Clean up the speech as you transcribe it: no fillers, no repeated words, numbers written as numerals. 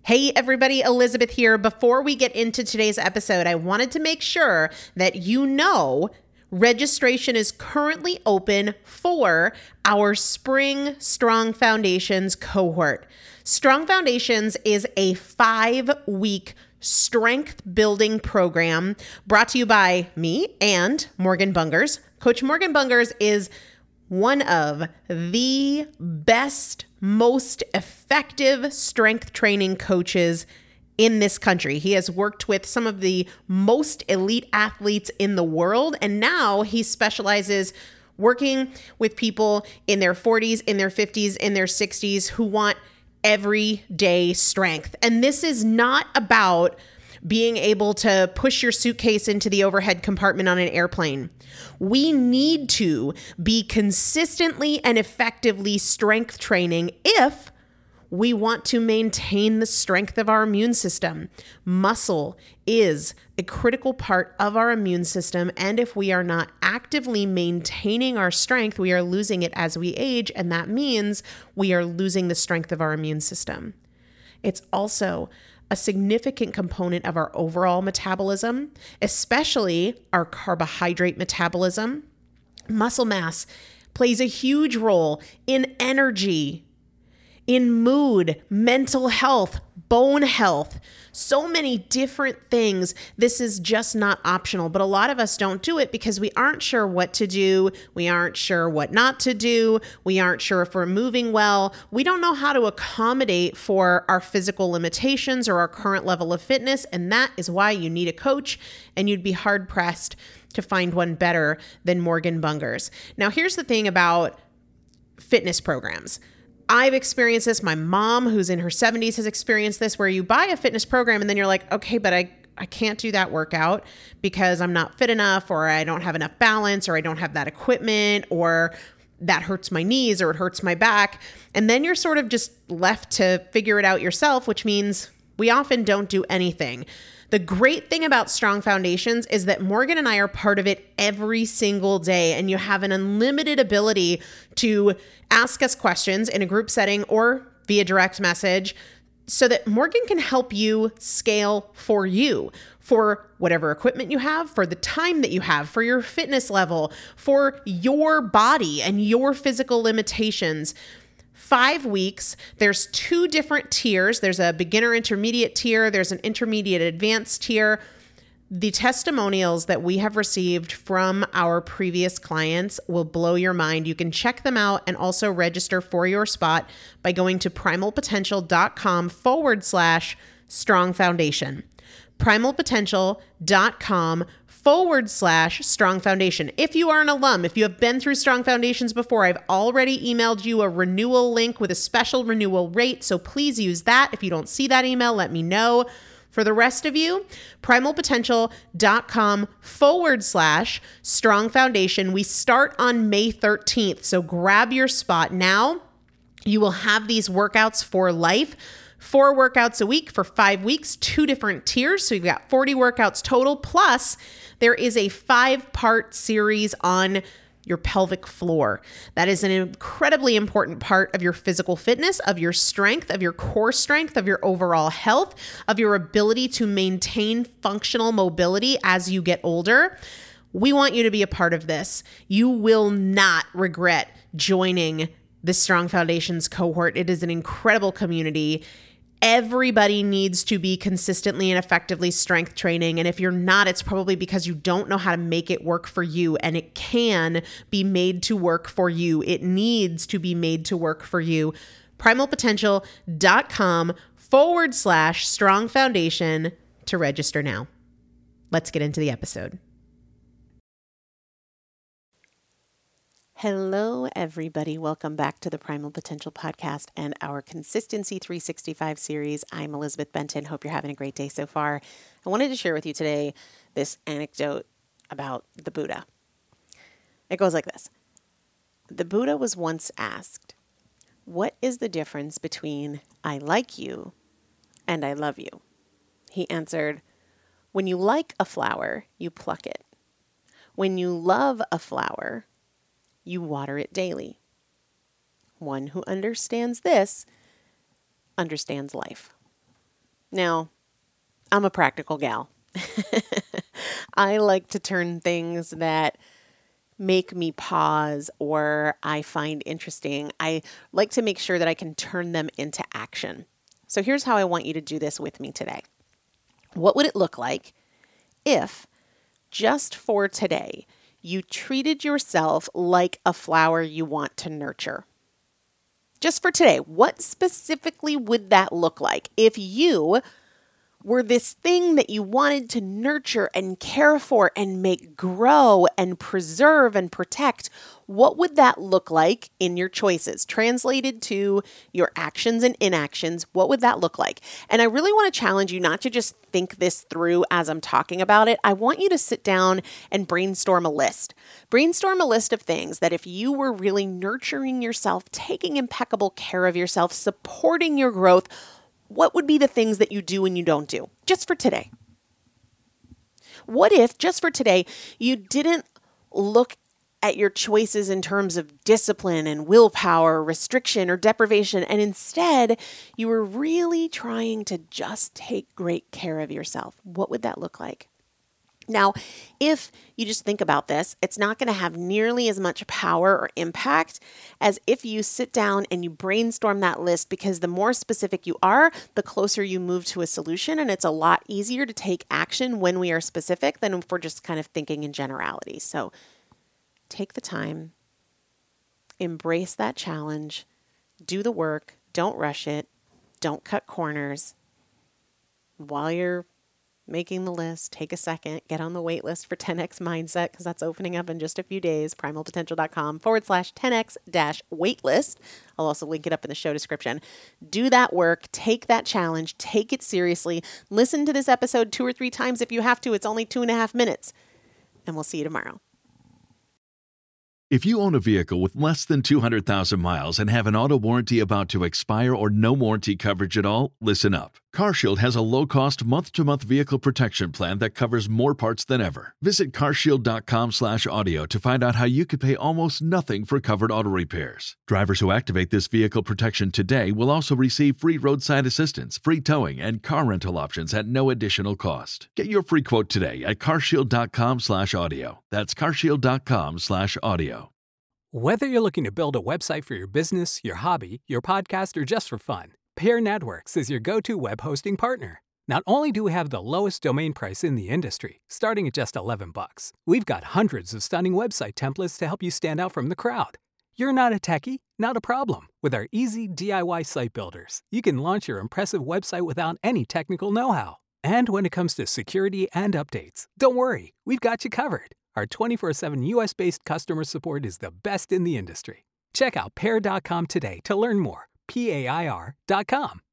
Hey everybody, Elizabeth here. Before we get into today's episode, I wanted to make sure that you know registration is currently open for our Spring Strong Foundations cohort. Strong Foundations is a 5-week strength building program brought to you by me and Morgan Bungers. Coach Morgan Bungers is one of the best, most effective strength training coaches in this country. He has worked with some of the most elite athletes in the world, and now he specializes working with people in their 40s, in their 50s, in their 60s who want everyday strength. And this is not about being able to push your suitcase into the overhead compartment on an airplane. We need to be consistently and effectively strength training if we want to maintain the strength of our immune system. Muscle is a critical part of our immune system, and if we are not actively maintaining our strength, we are losing it as we age, and that means we are losing the strength of our immune system. It's also a significant component of our overall metabolism, especially our carbohydrate metabolism. Muscle mass plays a huge role in energy, in mood, mental health, bone health, so many different things. This is just not optional, but a lot of us don't do it because we aren't sure what to do. We aren't sure what not to do. We aren't sure if we're moving well. We don't know how to accommodate for our physical limitations or our current level of fitness. And that is why you need a coach, and you'd be hard pressed to find one better than Morgan Bungers. Now, here's the thing about fitness programs. I've experienced this. My mom, who's in her 70s, has experienced this, where you buy a fitness program and then you're like, okay, but I can't do that workout because I'm not fit enough, or I don't have enough balance, or I don't have that equipment, or that hurts my knees, or it hurts my back. And then you're sort of just left to figure it out yourself, which means we often don't do anything. The great thing about Strong Foundations is that Morgan and I are part of it every single day, and you have an unlimited ability to ask us questions in a group setting or via direct message so that Morgan can help you scale for you, for whatever equipment you have, for the time that you have, for your fitness level, for your body and your physical limitations. 5 weeks, there's 2 different tiers. There's a beginner intermediate tier. There's an intermediate advanced tier. The testimonials that we have received from our previous clients will blow your mind. You can check them out and also register for your spot by going to primalpotential.com/strong foundation. primalpotential.com/strong foundation. If you are an alum, if you have been through Strong Foundations before, I've already emailed you a renewal link with a special renewal rate. So please use that. If you don't see that email, let me know. For the rest of you, primalpotential.com/strong foundation. We start on May 13th. So grab your spot now. You will have these workouts for life. 4 workouts a week for 5 weeks, 2 different tiers. So you've got 40 workouts total. Plus, there is a 5-part series on your pelvic floor. That is an incredibly important part of your physical fitness, of your strength, of your core strength, of your overall health, of your ability to maintain functional mobility as you get older. We want you to be a part of this. You will not regret joining the Strong Foundations cohort. It is an incredible community. Everybody needs to be consistently and effectively strength training. And if you're not, it's probably because you don't know how to make it work for you. And it can be made to work for you. It needs to be made to work for you. primalpotential.com/strong foundation to register now. Let's get into the episode. Hello, everybody. Welcome back to the Primal Potential Podcast and our Consistency 365 series. I'm Elizabeth Benton. Hope you're having a great day so far. I wanted to share with you today this anecdote about the Buddha. It goes like this. The Buddha was once asked, "What is the difference between I like you and I love you?" He answered, "When you like a flower, you pluck it. When you love a flower, you water it daily. One who understands this understands life." Now, I'm a practical gal. I like to turn things that make me pause or I find interesting. I like to make sure that I can turn them into action. So here's how I want you to do this with me today. What would it look like if just for today, you treated yourself like a flower you want to nurture? Just for today, what specifically would that look like if you were this thing that you wanted to nurture and care for and make grow and preserve and protect? What would that look like in your choices? Translated to your actions and inactions, what would that look like? And I really want to challenge you not to just think this through as I'm talking about it. I want you to sit down and brainstorm a list. Brainstorm a list of things that if you were really nurturing yourself, taking impeccable care of yourself, supporting your growth, what would be the things that you do and you don't do just for today? What if just for today, you didn't look at your choices in terms of discipline and willpower, restriction or deprivation, and instead you were really trying to just take great care of yourself? What would that look like? Now, if you just think about this, it's not going to have nearly as much power or impact as if you sit down and you brainstorm that list, because the more specific you are, the closer you move to a solution. And it's a lot easier to take action when we are specific than if we're just kind of thinking in generalities. So take the time, embrace that challenge, do the work, don't rush it, don't cut corners. While you're making the list, take a second, get on the wait list for 10X Mindset, because that's opening up in just a few days, primalpotential.com/10X-waitlist. I'll also link it up in the show description. Do that work, take that challenge, take it seriously. Listen to this episode 2 or 3 times if you have to. It's only 2.5 minutes, and we'll see you tomorrow. If you own a vehicle with less than 200,000 miles and have an auto warranty about to expire or no warranty coverage at all, listen up. CarShield has a low-cost month-to-month vehicle protection plan that covers more parts than ever. Visit carshield.com/audio to find out how you could pay almost nothing for covered auto repairs. Drivers who activate this vehicle protection today will also receive free roadside assistance, free towing, and car rental options at no additional cost. Get your free quote today at carshield.com/audio. That's carshield.com/audio. Whether you're looking to build a website for your business, your hobby, your podcast, or just for fun, Pair Networks is your go-to web hosting partner. Not only do we have the lowest domain price in the industry, starting at just $11, we've got hundreds of stunning website templates to help you stand out from the crowd. You're not a techie? Not a problem. With our easy DIY site builders, you can launch your impressive website without any technical know-how. And when it comes to security and updates, don't worry, we've got you covered. Our 24/7 US-based customer support is the best in the industry. Check out Pair.com today to learn more. PAIR.com.